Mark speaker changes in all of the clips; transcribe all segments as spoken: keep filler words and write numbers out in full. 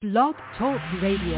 Speaker 1: Blog Talk Radio.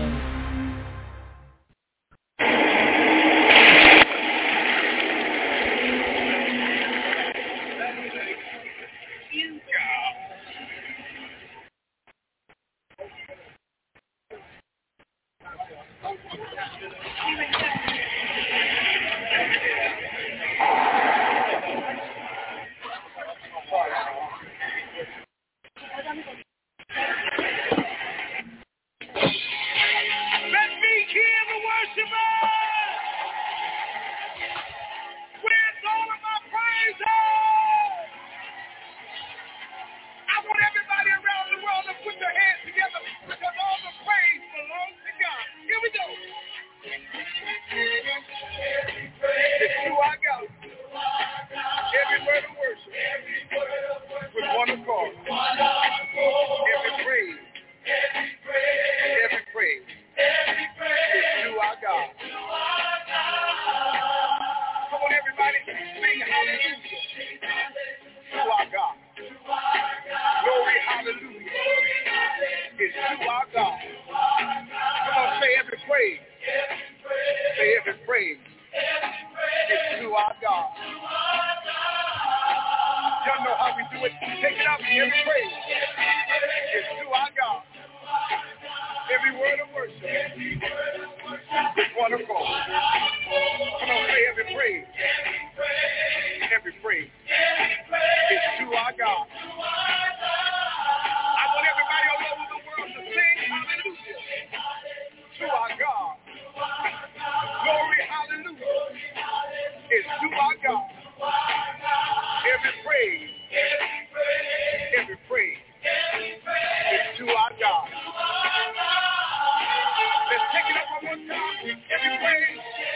Speaker 2: Let's take it up one more time. Every praise.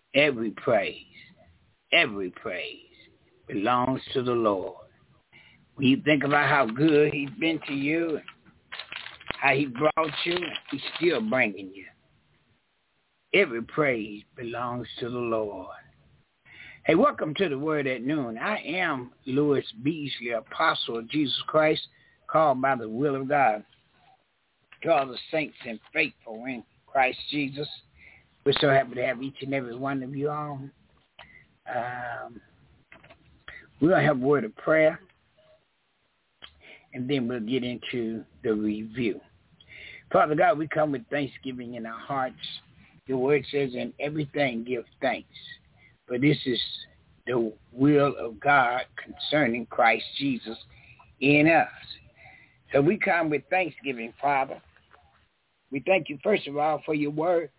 Speaker 1: Every praise, every praise belongs to the Lord. When you think about how good he's been to you, how he brought you, he's still bringing you. Every praise belongs to the Lord. Hey, welcome to the Word at Noon. I am Louis Beasley, Apostle of Jesus Christ, called by the will of God. To all the saints and faithful in Christ Jesus, we're so happy to have each and every one of you on. Um, we're going to have a word of prayer, and then we'll get into the review. Father God, we come with thanksgiving in our hearts. Your word says, in everything give thanks. For this is the will of God concerning Christ Jesus in us. So we come with thanksgiving, Father. We thank you, first of all, for your word.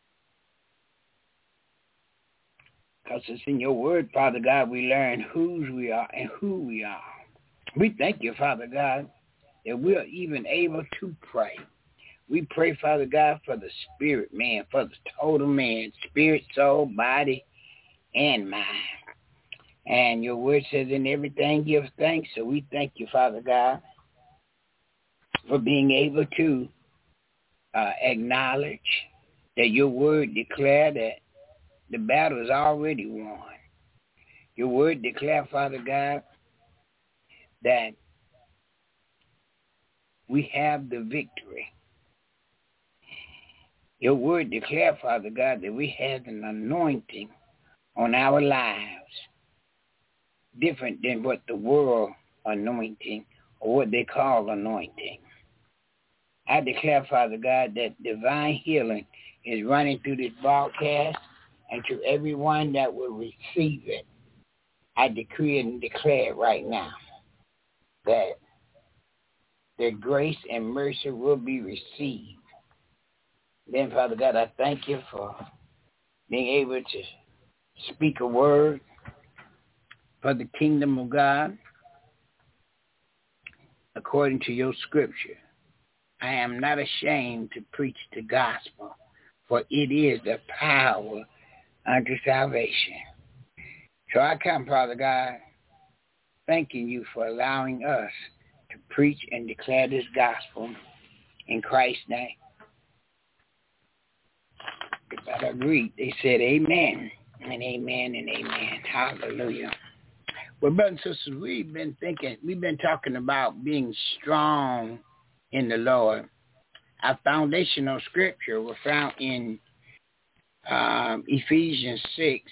Speaker 1: Because it's in your word, Father God, we learn whose we are and who we are. We thank you, Father God, that we are even able to pray. We pray, Father God, for the spirit man, for the total man, spirit, soul, body, and mind. And your word says in everything give thanks. So we thank you, Father God, for being able to uh, acknowledge that your word declared that the battle is already won. Your word declared, Father God, that we have the victory. Your word declared, Father God, that we have an anointing on our lives, different than what the world anointing or what they call anointing. I declare, Father God, that divine healing is running through this broadcast, and to everyone that will receive it, I decree and declare right now that their grace and mercy will be received. Then, Father God, I thank you for being able to speak a word for the kingdom of God according to your scripture. I am not ashamed to preach the gospel, for it is the power unto salvation. So I come, Father God, thanking you for allowing us to preach and declare this gospel in Christ's name. If I agreed, they said amen and amen and amen. Hallelujah. Well, brothers and sisters, we've been thinking, we've been talking about being strong in the Lord. Our foundational scripture was found in um, Ephesians six,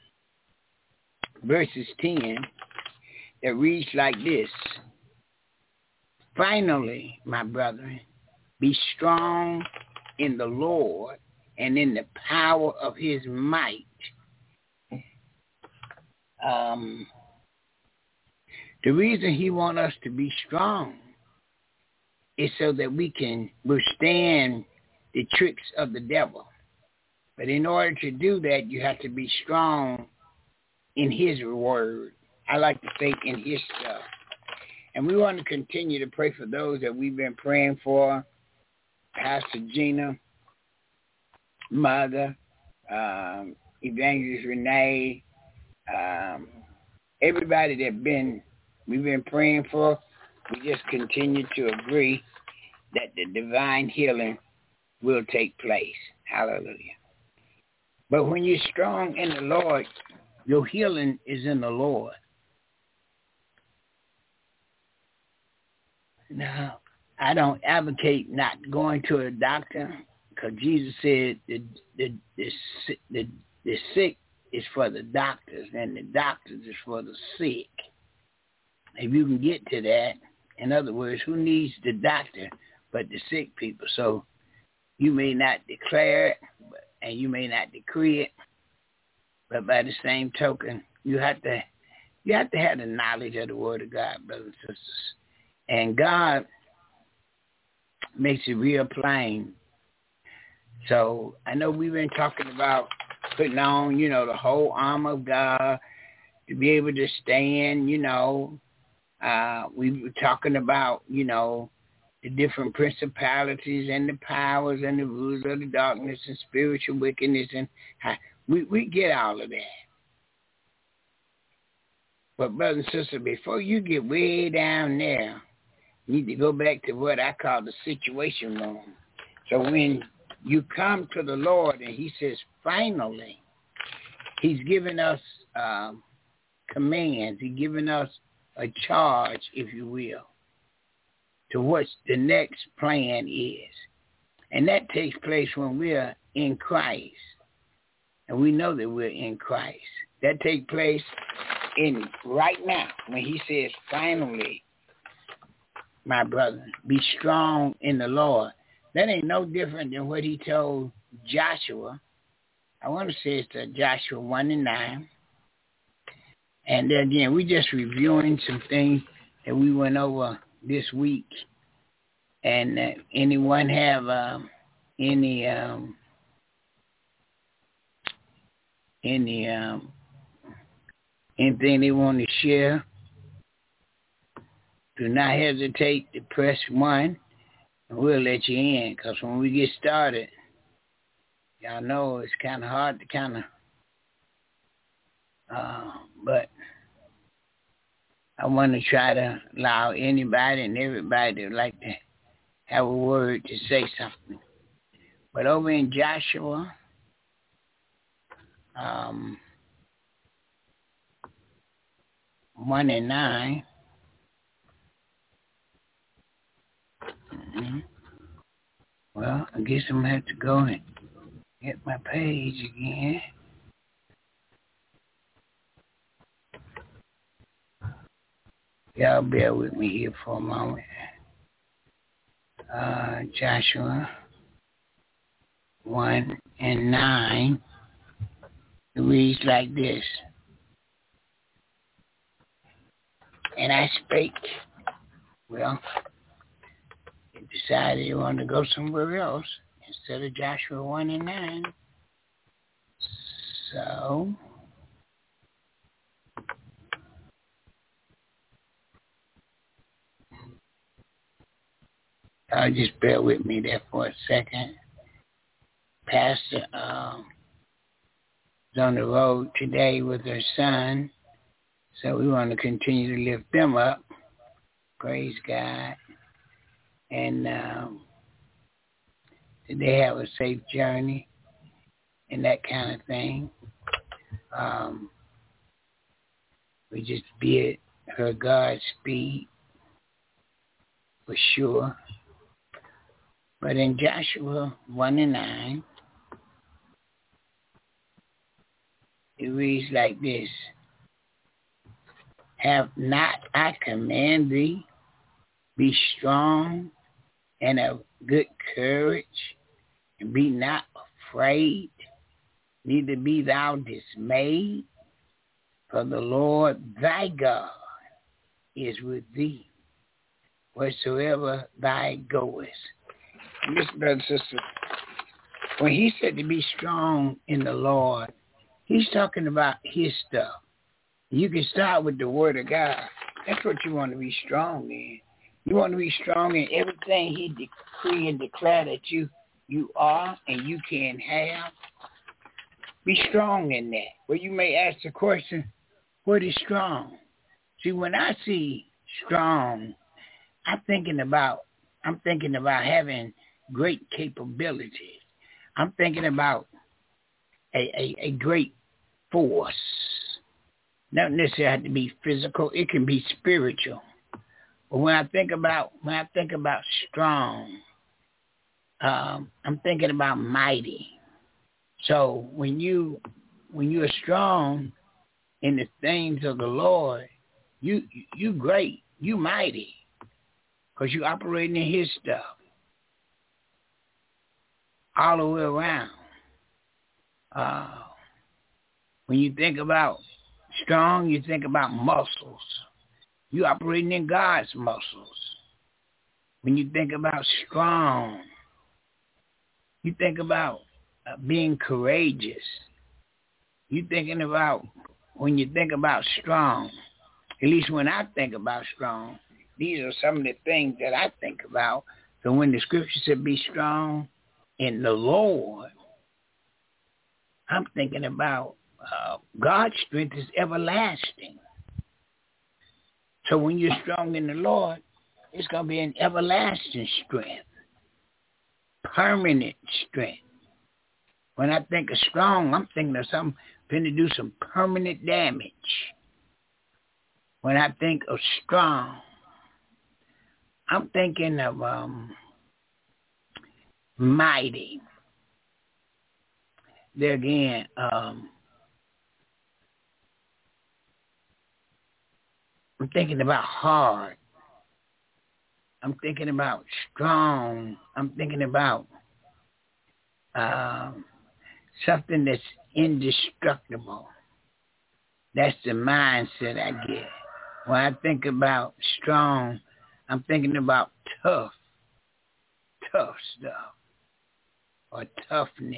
Speaker 1: verses ten, that reads like this. Finally, my brethren, be strong in the Lord and in the power of his might. Um, the reason he wants us to be strong is so that we can withstand the tricks of the devil. But in order to do that, you have to be strong in his word. I like to say in his stuff. And we want to continue to pray for those that we've been praying for. Pastor Gina, Mother, um, Evangelist Renee, um, everybody that been we've been praying for. We just continue to agree that the divine healing will take place. Hallelujah. But when you're strong in the Lord, your healing is in the Lord. Now, I don't advocate not going to a doctor, because Jesus said the, the, the, the, the sick is for the doctors and the doctors is for the sick. If you can get to that, in other words, who needs the doctor but the sick people? So you may not declare it and you may not decree it, but by the same token, you have to you have to have the knowledge of the word of God, brothers and sisters. And God makes it real plain. So I know we've been talking about putting on, you know, the whole armor of God to be able to stand, you know. Uh, we were talking about, you know, the different principalities and the powers and the rulers of the darkness and spiritual wickedness. And how We we get all of that. But brothers and sisters, before you get way down there, you need to go back to what I call the situation room. So when you come to the Lord and he says, finally, he's given us um, commands. He's given us a charge, if you will, to what the next plan is. And that takes place when we're in Christ. And we know that we're in Christ. That takes place in right now when he says, finally, my brother, be strong in the Lord. That ain't no different than what he told Joshua. I want to say it's uh, Joshua one and nine. And then again, we just reviewing some things that we went over this week. And uh, anyone have um, any um, any um, anything they want to share? Do not hesitate to press one, and we'll let you in. Because when we get started, y'all know it's kind of hard to kind of, uh, but I want to try to allow anybody and everybody that like to have a word to say something. But over in Joshua, um, one and nine, mm-hmm. Well, I guess I'm going to have to go and get my page again. Y'all bear with me here for a moment. Uh, Joshua one and nine. It reads like this. And I spake. Well, he decided he wanted to go somewhere else instead of Joshua one and nine. So I'll just bear with me there for a second. Pastor um, is on the road today with her son, so we want to continue to lift them up. Praise God. And um, they have a safe journey and that kind of thing. Um, we just bid her Godspeed for sure. But in Joshua one and nine, it reads like this. Have not I command thee, be strong and of good courage, and be not afraid, neither be thou dismayed, for the Lord thy God is with thee, wheresoever thou goest. And this, brother and sister, when he said to be strong in the Lord, he's talking about his stuff. You can start with the word of God. That's what you want to be strong in. You want to be strong in everything he decree and declare that you, you are and you can have. Be strong in that. Well, you may ask the question, what is strong? See, when I see strong, I'm thinking about, I'm thinking about having great capabilities. I'm thinking about a, a, a great force. Not necessarily have to be physical. It can be spiritual. But when I think about when I think about strong, um, I'm thinking about mighty. So when you when you are strong in the things of the Lord, you you great, you mighty, because you operating in His stuff all the way around. Uh, when you think about strong, you think about muscles. You operating in God's muscles. When you think about strong, you think about uh, being courageous. You thinking about, when you think about strong, at least when I think about strong, these are some of the things that I think about. So when the scripture said be strong in the Lord, I'm thinking about uh, God's strength is everlasting. So when you're strong in the Lord, it's going to be an everlasting strength, permanent strength. When I think of strong, I'm thinking of something going to do some permanent damage. When I think of strong, I'm thinking of um, mighty. There again, um, I'm thinking about hard. I'm thinking about strong. I'm thinking about um, something that's indestructible. That's the mindset I get. When I think about strong, I'm thinking about tough, tough stuff, or toughness.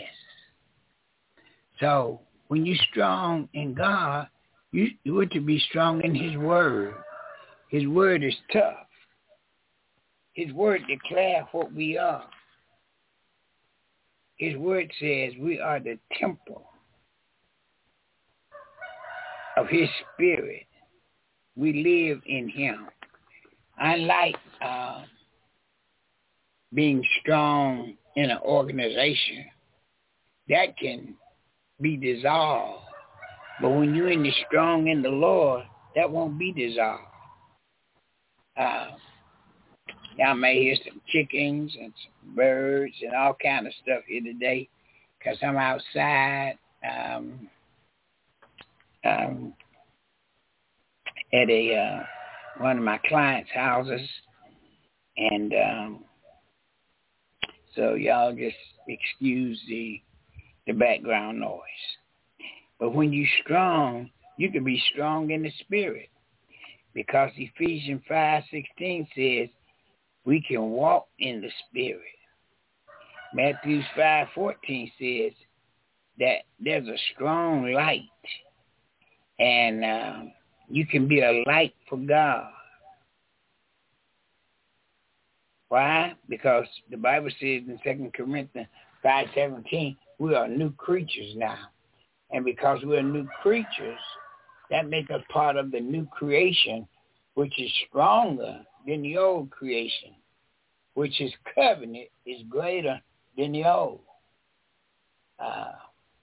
Speaker 1: So when you're strong in God, you, you are to be strong in his word. His word is tough. His word declares what we are. His word says we are the temple of his spirit. We live in him. Unlike uh, being strong in an organization, that can be dissolved. But when you're in the strong in the Lord, that won't be dissolved. Uh, y'all may hear some chickens and some birds and all kind of stuff here today because I'm outside um, um, at a uh, one of my clients' houses, and um, so y'all just excuse the the background noise. But when you're strong, you can be strong in the spirit, because Ephesians five sixteen says we can walk in the spirit. Matthew five fourteen says that there's a strong light, and um, you can be a light for God. Why? Because the Bible says in Second Corinthians five seventeen, we are new creatures now. And because we're new creatures, that makes us part of the new creation, which is stronger than the old creation, which is covenant, is greater than the old. Uh,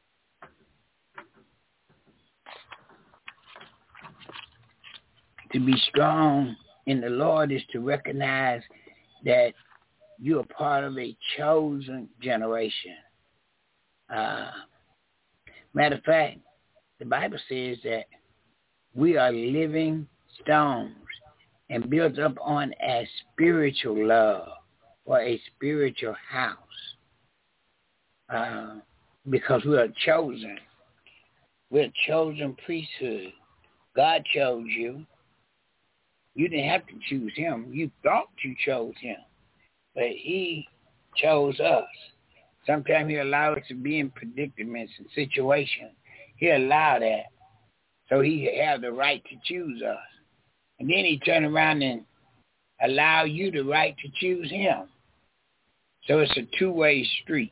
Speaker 1: to be strong in the Lord is to recognize that you're part of a chosen generation. Uh, matter of fact, the Bible says that we are living stones and built up on a spiritual love or a spiritual house, uh, because we are chosen. We're a chosen priesthood. God chose you. You didn't have to choose him. You thought you chose him, but he chose us. Sometimes he allows us to be in predicaments and situations. He allowed that so he had the right to choose us. And then he turned around and allow you the right to choose him. So it's a two-way street.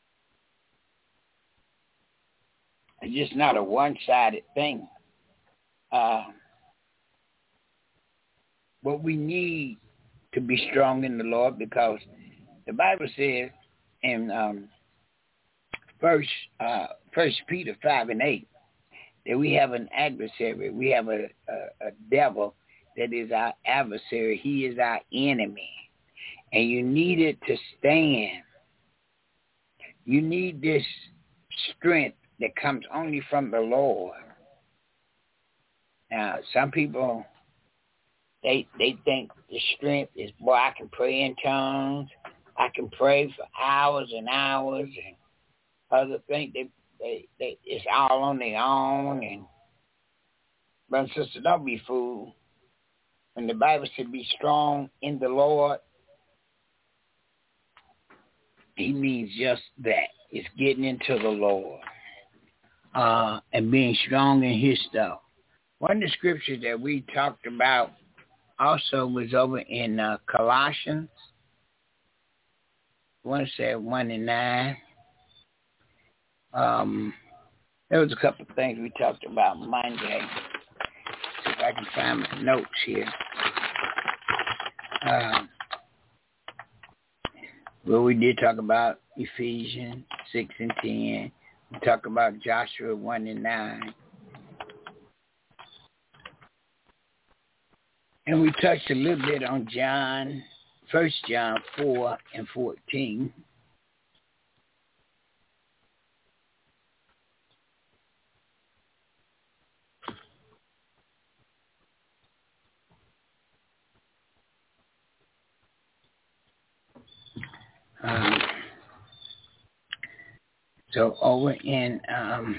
Speaker 1: It's just not a one-sided thing. Uh, but we need to be strong in the Lord, because the Bible says in um, First uh, First Peter five and eight that we have an adversary. We have a, a, a devil that is our adversary. He is our enemy, and you need it to stand. You need this strength that comes only from the Lord. Now, some people, they they think the strength is, boy, I can pray in tongues. I can pray for hours and hours, and others think they, they, they it's all on their own. And brother and sister, don't be fooled. When the Bible said be strong in the Lord, he means just that. It's getting into the Lord uh, and being strong in his stuff. One of the scriptures that we talked about also was over in uh, Colossians. One said one and nine. Um, There was a couple of things we talked about Monday. See if I can find my notes here. Um, well, we did talk about Ephesians six and ten. We talked about Joshua one and nine. And we touched a little bit on John, First John four and fourteen. Um, so over in um,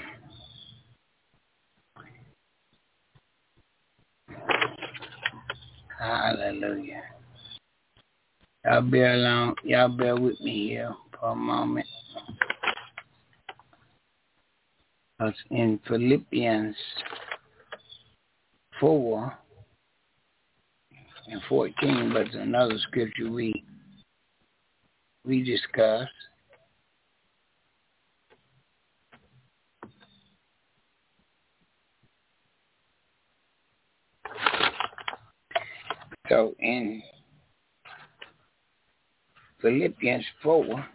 Speaker 1: hallelujah. Y'all bear along, y'all bear with me here for a moment. Because in Philippians four and fourteen, but another scripture we we discussed. So in Philippians four,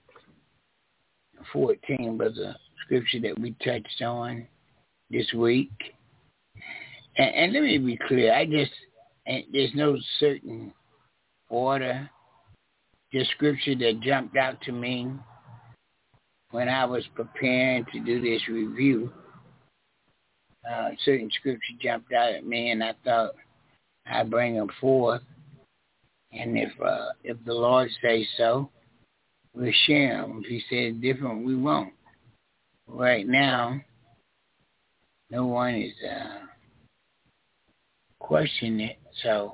Speaker 1: fourteen was a scripture that we touched on this week. And, and let me be clear, I just, and there's no certain order, just scripture that jumped out to me when I was preparing to do this review. Uh, certain scripture jumped out at me, and I thought I'd bring them forth. And if uh, if the Lord says so, we'll share them. If he says different, we won't. Right now, no one is uh, questioning it, so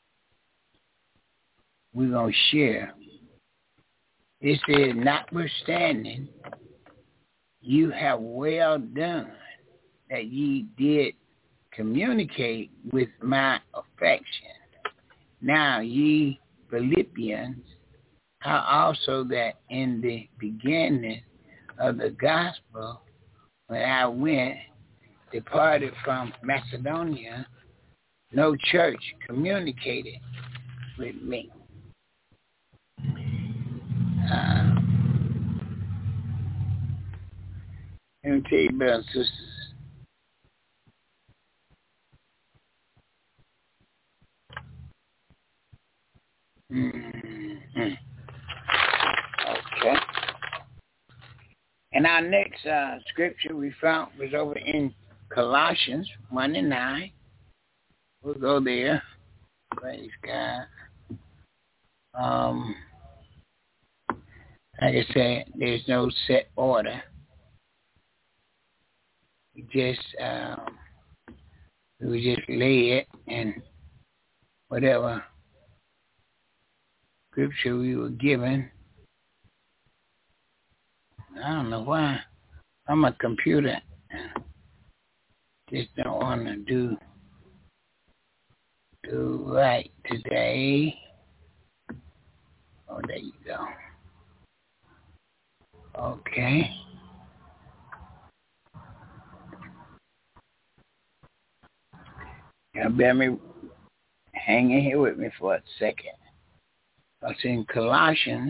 Speaker 1: we're going to share. It says, notwithstanding, you have well done that ye did communicate with my affection. Now ye Philippians, how also that in the beginning of the gospel, when I went, departed from Macedonia, no church communicated with me. Uh, let me tell you, brothers and sisters, mm-hmm. Okay. And our next uh, scripture we found was over in Colossians one and nine. We'll go there. Praise God. Um, like I said, there's no set order. We just um, we just lay it, and whatever scripture we were given. I don't know why. I'm a computer. Just don't want to do do right today. Oh, there you go. Okay. Now, bear me, hang in here with me for a second. It's in Colossians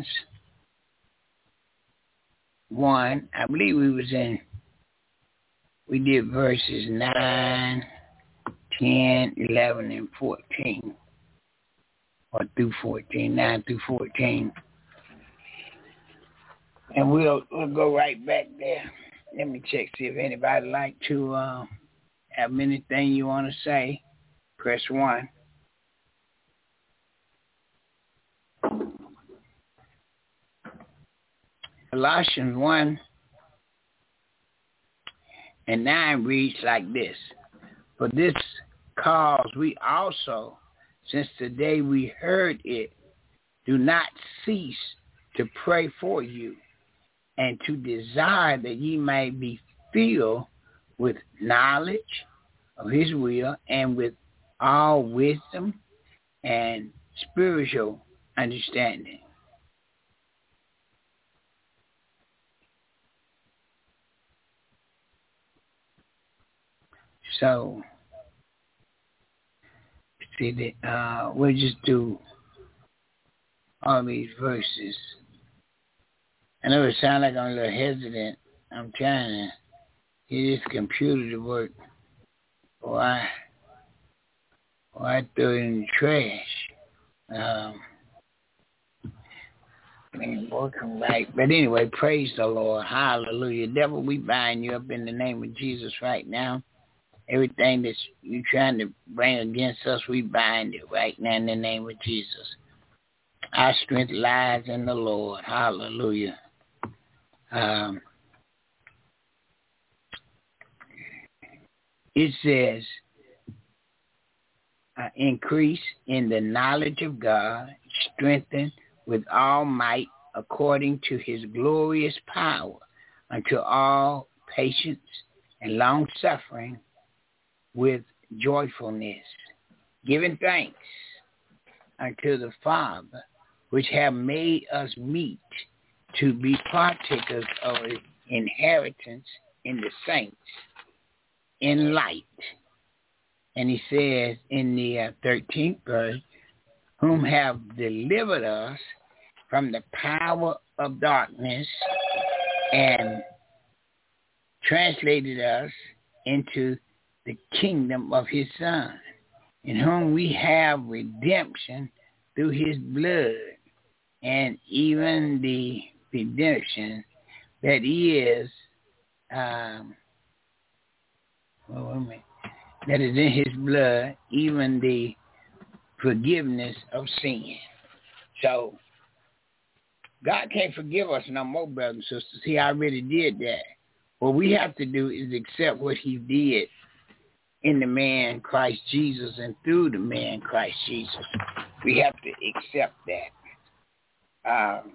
Speaker 1: one. I believe we was in, we did verses nine, ten, eleven, and fourteen. Or through fourteen, nine through fourteen. And we'll we'll go right back there. Let me check, see if anybody like to uh, have anything you want to say. Press one. Colossians one and nine reads like this. For this cause we also, since the day we heard it, do not cease to pray for you and to desire that ye may be filled with knowledge of his will and with all wisdom and spiritual understanding. So, see, that, uh, we'll just do all these verses. I know it sounds like I'm a little hesitant. I'm trying to get this computer to work. Why? Why throw it in the trash? Um, it ain't working right. But anyway, praise the Lord. Hallelujah. Devil, we bind you up in the name of Jesus right now. Everything that you're trying to bring against us, we bind it right now in the name of Jesus. Our strength lies in the Lord. Hallelujah. Um, it says, uh, increase in the knowledge of God, strengthen with all might according to his glorious power, unto all patience and long-suffering with joyfulness, giving thanks unto the Father, which have made us meet to be partakers of an inheritance in the saints in light. And he says in the uh, thirteenth verse, whom have delivered us from the power of darkness and translated us into the kingdom of his Son, in whom we have redemption through his blood, and even the redemption that is, um, well, wait a minute, that is in his blood, even the forgiveness of sin. So, God can't forgive us no more, brothers and sisters. He already did that. What we have to do is accept what he did in the man Christ Jesus and through the man Christ Jesus. We have to accept that. Um,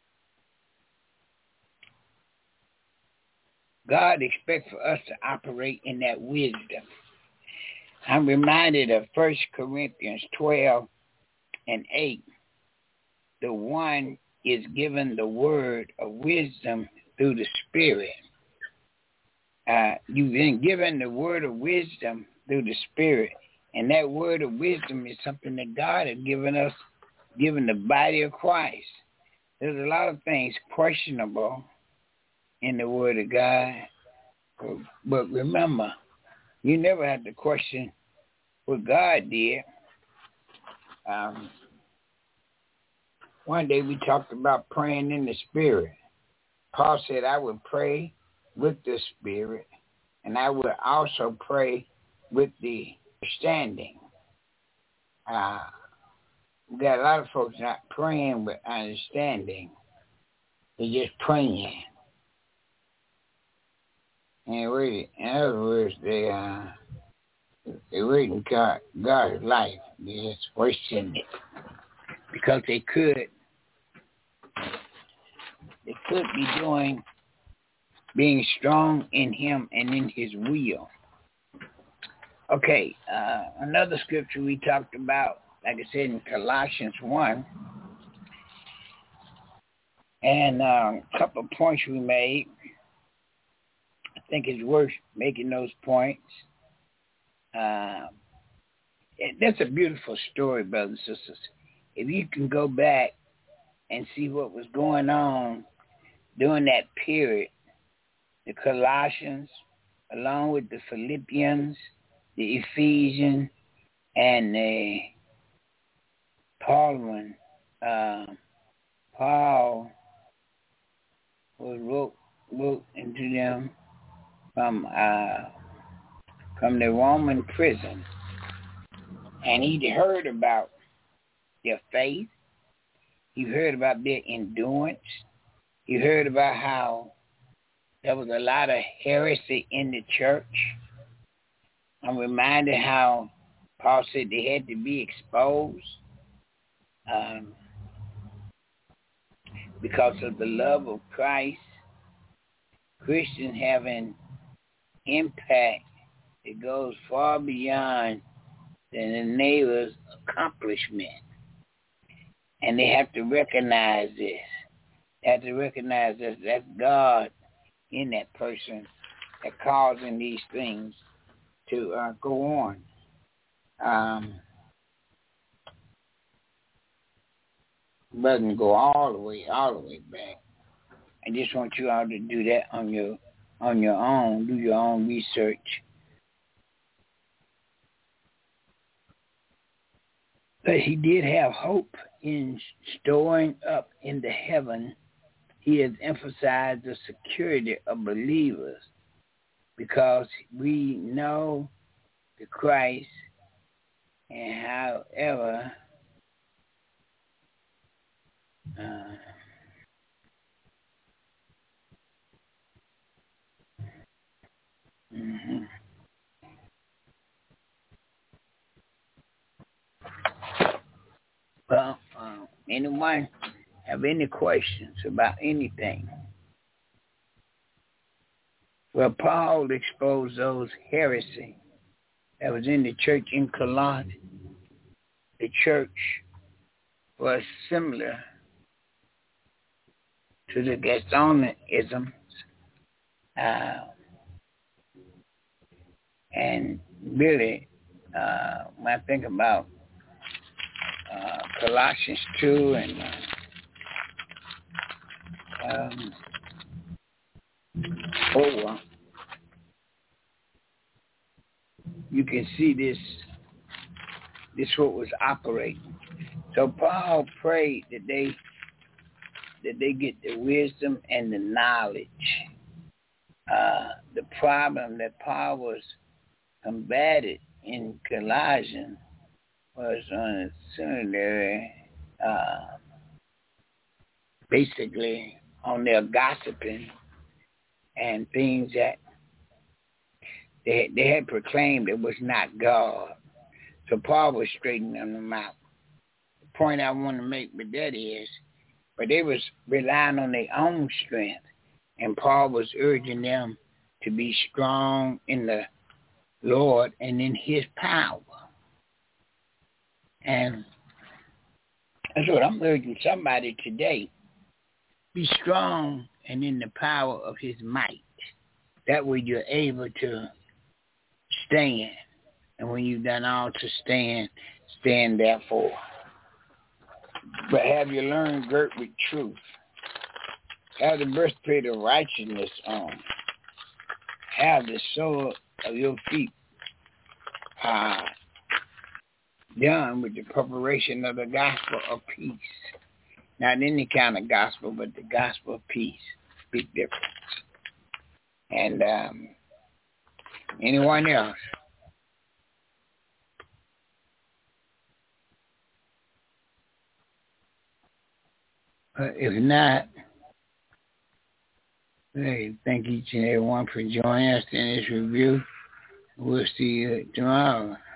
Speaker 1: God expects for us to operate in that wisdom. I'm reminded of First Corinthians twelve and eight. The one is given the word of wisdom through the Spirit. Uh, you've been given the word of wisdom through the Spirit. And that word of wisdom is something that God has given us, given the body of Christ. There's a lot of things questionable in the word of God. But remember, you never have to question what God did. Um, one day we talked about praying in the Spirit. Paul said, I would pray with the Spirit, and I would also pray with the understanding. Uh, we got a lot of folks not praying with understanding. They're just praying. And wait, in other words, they uh, they're waiting God God's life. They're just wasting it because they could they could be doing being strong in Him and in His will. Okay, uh, another scripture we talked about, like I said, in Colossians one, and uh, a couple of points we made. I think it's worth making those points. Uh, it, that's a beautiful story, brothers and sisters. If you can go back and see what was going on during that period, the Colossians, along with the Philippians, the Ephesians, and the Paul, uh, Paul was wrote, wrote into them from uh, from the Roman prison, and he heard about their faith. He heard about their endurance. He heard about how there was a lot of heresy in the church. I'm reminded how Paul said they had to be exposed um, because of the love of Christ. Christians have an impact that goes far beyond the neighbor's accomplishment. And they have to recognize this. They have to recognize that that's God in that person that causing these things to uh, go on. Um, doesn't go all the way, all the way back. I just want you all to do that on your on your own. Do your own research. But he did have hope in storing up in the heaven. He has emphasized the security of believers because we know the Christ, and however uh, mm-hmm. Well, uh, anyone have any questions about anything? Well, Paul exposed those heresy that was in the church in Colossae. The church was similar to the Gasconianisms, uh, and really, uh, when I think about uh, Colossians two and uh, um, over, you can see this. This what was operating. So Paul prayed that they that they get the wisdom and the knowledge. Uh, the problem that Paul was combated in Colossians was on a seminary, uh, basically on their gossiping and things that they they had proclaimed it was not God. So Paul was straightening them out. The point I want to make with that is, but they was relying on their own strength, and Paul was urging them to be strong in the Lord and in his power. And that's what I'm urging somebody today. Be strong and in the power of his might. That way you're able to stand. And when you've done all to stand, stand therefore. But have you learned girt with truth? Have the breastplate of righteousness on. Have the sword of your feet uh, done with the preparation of the gospel of peace. Not any kind of gospel, but the gospel of peace. Big difference. And um, anyone else? Uh, if not, hey, thank each and every one for joining us in this review. We'll see you tomorrow.